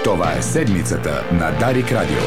Това е седмицата на Дарик Радио.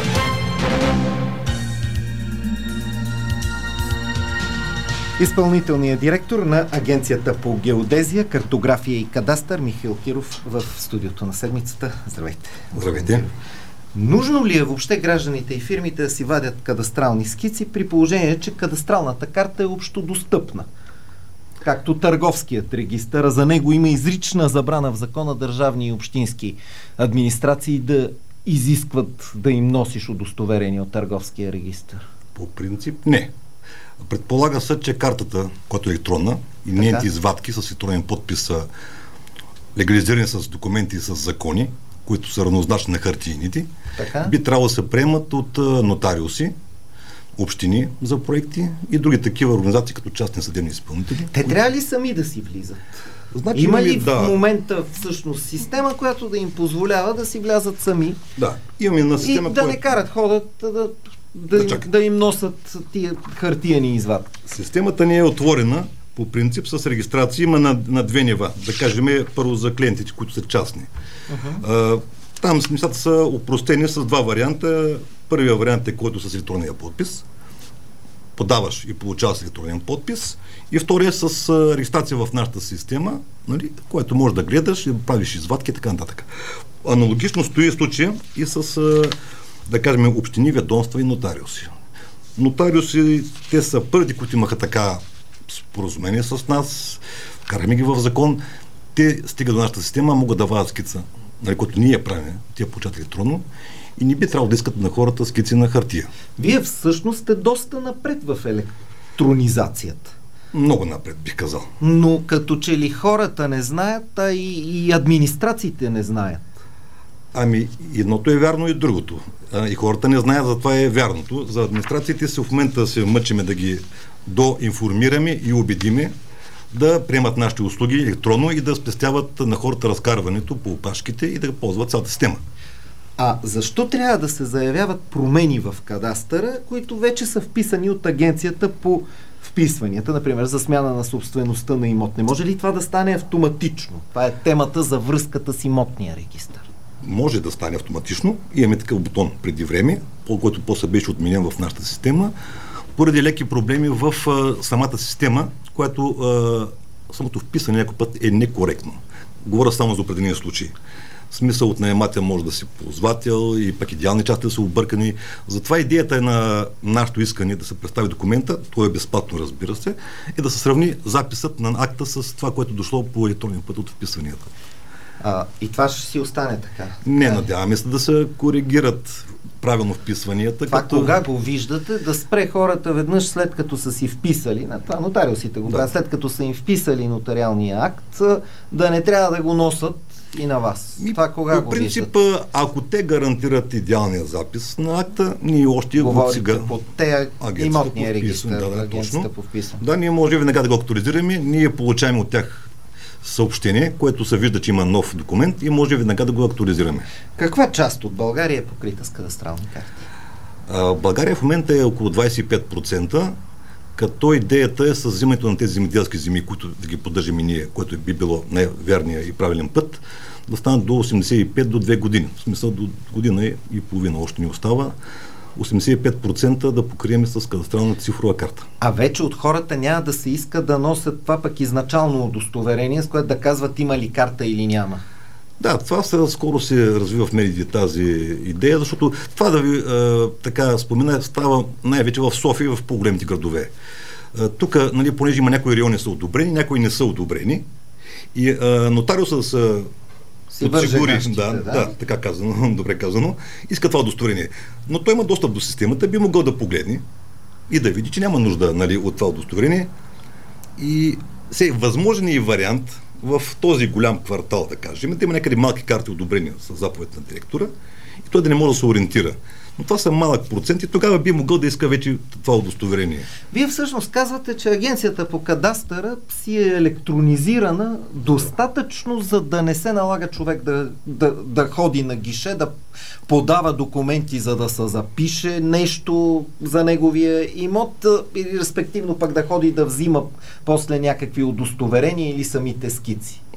Изпълнителният директор на Агенцията по геодезия, картография и кадастър Михаил Киров в студиото на седмицата. Здравейте. Здравейте. Нужно ли е въобще гражданите и фирмите да си вадят кадастрални скици, при положение, че кадастралната карта е общодостъпна? Както търговският регистър, а за него има изрична забрана в закона държавни и общински администрации да изискват да им носиш удостоверение от търговския регистър. По принцип не. Предполага се, че картата, която е електронна, и нейните извадки с електронен подпис са легализирани с документи и с закони, които са равнозначни на хартийните, би трябвало да се приемат от нотариуси, общини за проекти и други такива организации, като частни съдебни изпълнители. Те трябва ли сами да си влизат? Значи, има ли в момента всъщност система, която да им позволява да си влязат сами? Да, имаме една система, и да не карат ходят да им носят тия хартияни извадки. Системата ни е отворена по принцип с регистрация. Има на две нива. Да кажем, първо за клиентите, които са частни. Там нещата са опростени с два варианта. Първият вариант е, който с електронния подпис. Подаваш и получаваш електронен подпис. И втория с регистрация в нашата система, нали, което можеш да гледаш и да правиш извадки и така нататък. Аналогично стои случая и с, да кажем, общини, ведомства и нотариуси. Нотариуси, те са първи, които имаха така споразумение с нас, караме ги в закон. Те стигат до нашата система, могат да вадят скица, нали, което ние правим, те получат електронно, и не би трябвало да искат на хората скици на хартия. Вие всъщност сте доста напред в електронизацията. Много напред, бих казал. Но като че ли хората не знаят, а и администрациите не знаят. Ами, едното е вярно и другото. И хората не знаят, затова е вярното. За администрациите се в момента се мъчиме да ги доинформираме и убедиме да приемат нашите услуги електронно и да спестяват на хората разкарването по опашките и да ползват цялата система. А защо трябва да се заявяват промени в кадастъра, които вече са вписани от агенцията по вписванията, например за смяна на собствеността на имот? Не може ли това да стане автоматично? Това е темата за връзката с имотния регистър. Може да стане автоматично. Имаме такъв бутон преди време, който после беше отменен в нашата система, поради леки проблеми в самата система, която самото вписане някой път е некоректно. Говоря само за определени случаи. Смисъл от наемател може да си ползвател и пък идеални части да са объркани. Затова идеята е на нашето искане да се представи документа, то е безплатно, разбира се, и да се сравни записът на акта с това, което дошло по електронен път от вписванията. И това ще си остане така? Не, надяваме се да се коригират правилно вписванията. Това кога го виждате? Да спре хората веднъж след като са си вписали, това нотариусите го правят, след като са им вписали нотариалния акт, да не трябва да го носят и на вас. Това кога го виждате? По принцип, ако те гарантират идеалния запис на акта, ние още говорите сега по имотния регистър, агенцията по вписване. Да, ние може веднага да го актуализираме, ние получаваме от тях съобщение, което се вижда, че има нов документ и може веднага да го актуализираме. Каква част от България е покрита с кадастрални карти? България в момента е около 25%, като идеята е с взимането на тези земеделски земи, които да ги поддържаме ние, което би било най-верният и правилен път, да станат до 85 до 2 години. В смисъл до година и половина още ни остава. 85% да покрием с кадастрална цифрова карта. А вече от хората няма да се иска да носят това пък изначално удостоверение, с което да казват има ли карта или няма. Да, това скоро се развива в медиите тази идея, защото това да ви така спомена става най-вече в София и в по-големите градове. Тук, нали, понеже има някои райони са одобрени, някои не са одобрени и нотариуса да са подсигури, да, така казано, добре казано, иска това удостоверение. Но той има достъп до системата, би могъл да погледне и да види, че няма нужда, нали, от това удостоверение. И възможен е и вариант в този голям квартал, да кажем, да има някъде малки карти одобрени с заповед на директора и той да не може да се ориентира. Но това са малък процент и тогава би могъл да иска вече това удостоверение. Вие всъщност казвате, че агенцията по кадастъра си е електронизирана достатъчно, за да не се налага човек да ходи на гише, да подава документи, за да се запише нещо за неговия имот, или респективно пък да ходи да взима после някакви удостоверения или самите скици.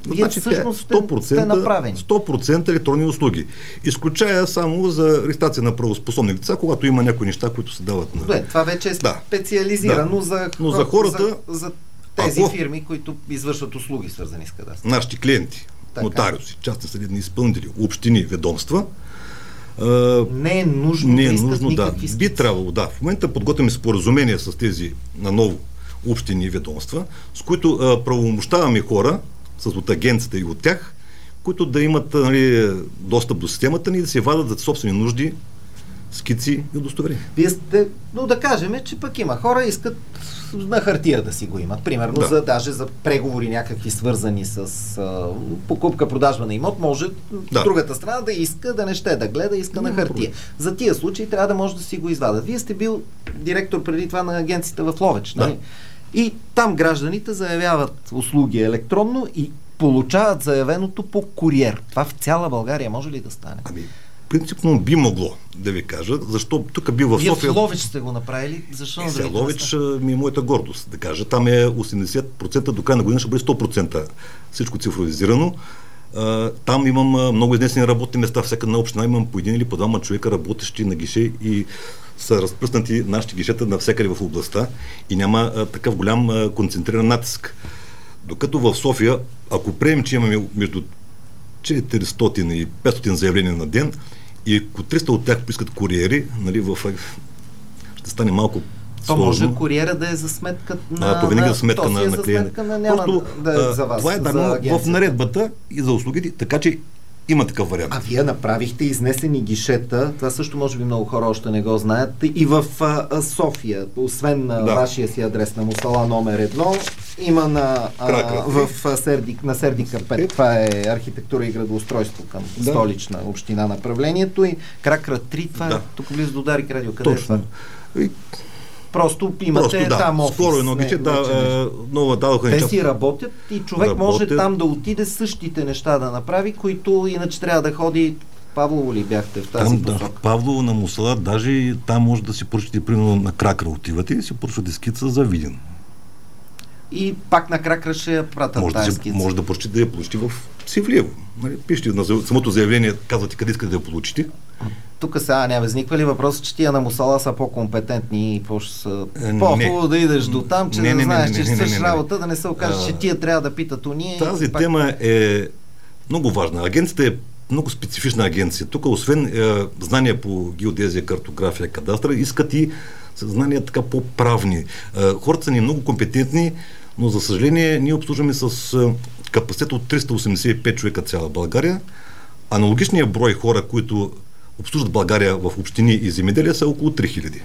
Вие всъщност сте направени. 100% електронни услуги. Изключая само за регистрация на правоспособни лица, когато има някои неща, които се дават на... Това вече е специализирано Но за хората... За тези фирми, които извършват услуги, свързани с кадастър. Нашите клиенти, нотариуси, частни съдебни изпълнители, общини, ведомства, не е нужно да. Би трябвало, да. В момента подготвяме споразумение с тези на ново общини и ведомства, с които правомощаваме хора от агенцията и от тях, които да имат достъп до системата ни и да се вадат за собствени нужди скици и удостоверения. Вие сте, да кажем, че пък има хора, искат на хартия да си го имат. Примерно, даже за преговори някакви свързани с покупка-продажба на имот, може другата страна да иска, да не ще да гледа, иска на хартия. За тия случаи трябва да може да си го извадат. Вие сте бил директор преди това на агенцията в Ловеч, нали? И там гражданите заявяват услуги електронно и получават заявеното по куриер. Това в цяла България може ли да стане? Принципно би могло, да ви кажа, защо тук би в София... Вие в Ловеч сте го направили? Защо на другите Ловеч ми е моята гордост, да кажа. Там е 80%, до края на година ще бъде 100%. Всичко цифровизирано. Там имам много изнесени работни места. Всяка на община имам по един или по двама човека, работещи на гише и са разпръснати нашите гишета навсякъде в областта и няма такъв голям концентриран натиск. Докато в София, ако приемем, че имаме между 400 и 500 заявления на ден и ако 300 от тях поискат куриери, ще стане малко сложно. Може куриера да е за сметка на... Това винаги е за сметка на клиента. Просто да е за вас. Това е дадено в наредбата и за услугите, така че има такъв вариант. А вие направихте изнесени гишета, това също може би много хора още не го знаят, и в София, освен на вашия си адрес на Мусала номер 1, има на Сердика 5, това е архитектура и градоустройство към столична община направлението, и Кракра 3, това е тук близо до Дарик Радио. Къде е това? Просто имате там офис. Скоро едно гише, нова дадоха. Те си работят и човек може там да отиде същите неща да направи, които иначе трябва да ходи. Павлово ли бяхте в тази посока? Павлово на Мусала, даже там може да си поръчате, примерно на Кракра отивате и си поръчвате скица за Видин. И пак на Кракра ще я пратят тази скица. Може да поръчате да я получите в Севлиево. Пишете на самото заявление, казвате къде искате да я получите. Тук сега не възниква ли въпрос, че тия на Мусала са по-компетентни и по-хубаво да идеш до там, че да знаеш, че ще свършиш работа, да не се окаже, че тия трябва да питат уния. Тази тема е много важна. Агенцията е много специфична агенция. Тук, освен знания по геодезия, картография, кадастър, искат и знания така по-правни. Хората са ни много компетентни, но за съжаление ние обслужваме с капацитет от 385 човека цяла България. Аналогичният брой хора, които обслужват България в общини и земеделия, са около 3000.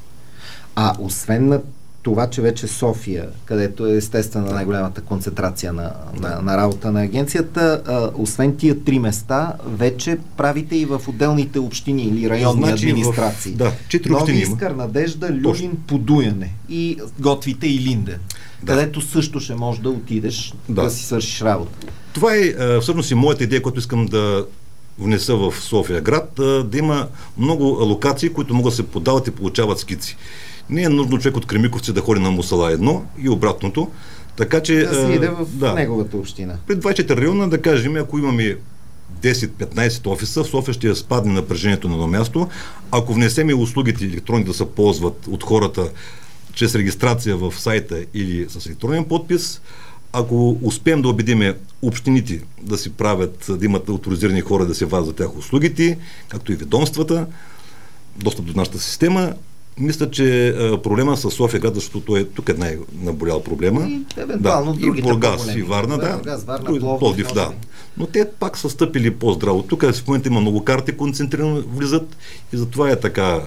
А освен на това, че вече София, където е естествено най-голямата концентрация на работа на агенцията, освен тия 3 места, вече правите и в отделните общини или районни администрации. 4 Нови общини Искър, Надежда, Люлин, Подуяне и готвите и Линден, където също ще можеш да отидеш да си свършиш работа. Това е всъщност и моята идея, която искам да внеса в София град, да има много локации, които могат да се подават и получават скици. Не е нужно човек от Кремиковци да ходи на Мусала 1 и обратното. Така че... Да си иде в неговата община. При 24 района, да кажем, ако имаме 10-15 офиса, в София ще спадне напрежението на едно място. Ако внесем и услугите електронни да се ползват от хората чрез регистрация в сайта или с електронен подпис, ако успеем да убедиме общините да си правят, да имат авторизирани хора да се вадят за тях услугите, както и ведомствата, достъп до нашата система, мисля, че проблема с София град, защото тук е най-наболял проблема. И евентуално другите Бургас и Варна, Пловдив, Но те пак са стъпили по-здраво. Тук в момента има много карти, концентрирано влизат и затова е така.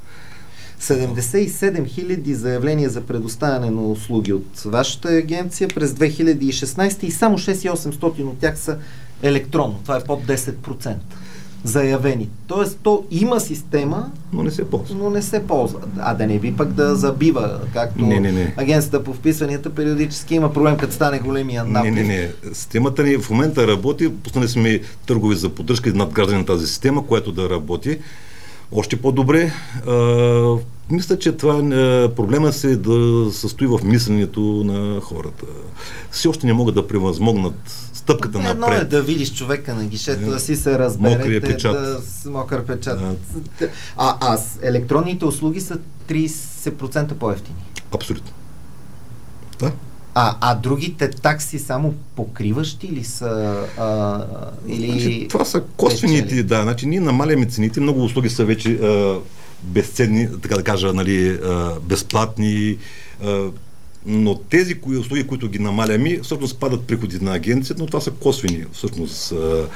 77 000 заявления за предоставяне на услуги от вашата агенция през 2016 и само 6800 от тях са електронно. Това е под 10% заявени. Тоест, то има система, но не се ползва. А да не би пък да забива, както агенцията по вписванията периодически има проблем, като стане големия наплив. Системата ни в момента работи. Пуснали сме търгове за поддръжка и надграждане на тази система, която да работи още по-добре. Мисля, че това проблема се да състои в мисленето на хората. Все още не могат да превъзмогнат стъпката Едно напред. е да видиш човека на гишето, да си се Мокрия разберете, печат. мокър печат. А електронните услуги са 30% по-евтини. Абсолютно. Да. А другите такси само покриващи ли са? Или... Значи, това са косвените, да. Значи, ние намаляме цените, много услуги са вече безценни, така да кажа, нали, безплатни, но тези услуги, които ги намаляме, всъщност падат приходите на агенцията, но това са косвени, всъщност,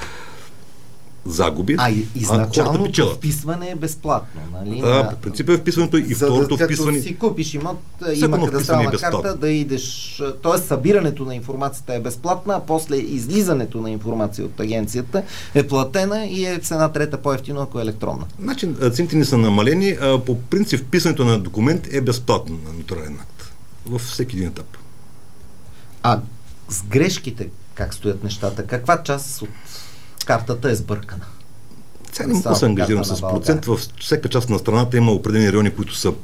загуби. Изначалното вписване е безплатно, нали? По принцип е вписването и второто вписване. Като си купиш имот, има кадастрална карта, да идеш, т.е. събирането на информацията е безплатна, а после излизането на информация от агенцията е платена и е с 1/3 по-евтино, ако е електронна. Значи, цените не са намалени, по принцип вписането на документ е безплатно на нотариален акт. Във всеки един етап. А с грешките как стоят нещата? Каква част от картата е сбъркана? Сега не мога да се ангажирам с процент. Във всяка част на страната има определени райони, които са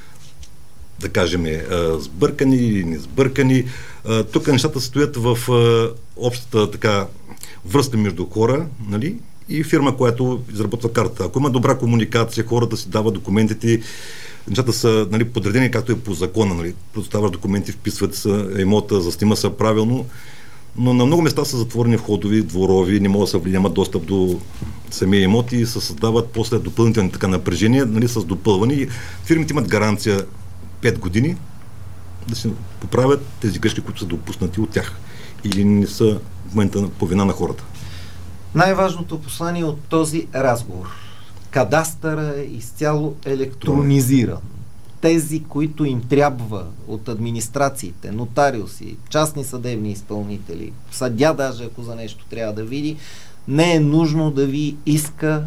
да кажем, сбъркани или не сбъркани. Тук нещата стоят в общата така връзка между хора, нали, и фирма, която изработва карта. Ако има добра комуникация, хората си дават документите, нещата са, нали, подредени както е по закона, нали, предоставяш документи, вписват се, имота, заснима се правилно, но на много места са затворени входови, дворови, не могат да се няма достъп до самия имот и се създават после допълнителни така напрежения, нали, с допълване. Фирмите имат гаранция 5 години да се поправят тези грешки, които са допуснати от тях или не са в момента по вина на хората. Най-важното послание от този разговор. Кадастъра е изцяло електронизиран. Тези, които им трябва от администрациите, нотариуси, частни съдебни изпълнители, съдя даже, ако за нещо трябва да види, не е нужно да ви иска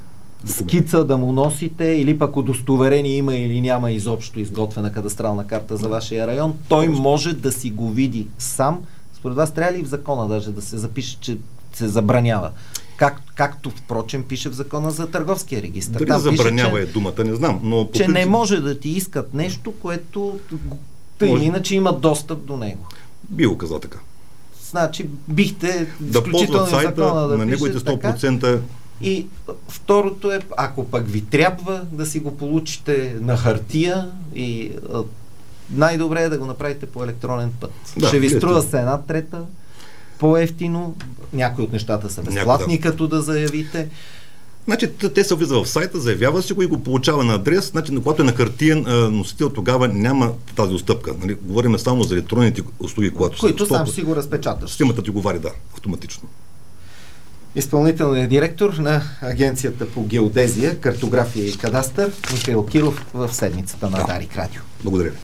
скица да му носите или пък удостоверение има или няма изобщо изготвена кадастрална карта за вашия район. Той може да си го види сам. Според вас трябва ли в закона даже да се запише, че се забранява? Както, впрочем, пише в закона за търговския регистър. Дали забранява е думата, не знам. Но че не може да ти искат нещо, което или иначе има достъп до него. Би го казал така. Значи бихте да ползват сайта на неговите 100%. Така. И второто е, ако пък ви трябва да си го получите на хартия и най-добре е да го направите по електронен път. Да, ще ви струва се 1/3 по-евтино, някои от нещата са безплатни, като да заявите. Значи, те се влиза в сайта, заявява си го и го получава на адрес. Значи, когато е на хартиен носител, тогава няма тази отстъпка. Нали? Говорим само за електронните услуги, които сам си го разпечаташ. Системата ти го вари, да, автоматично. Изпълнителният директор на Агенцията по геодезия, картография и кадастър Михаил Киров в седмицата на Дарик Радио. Благодаря.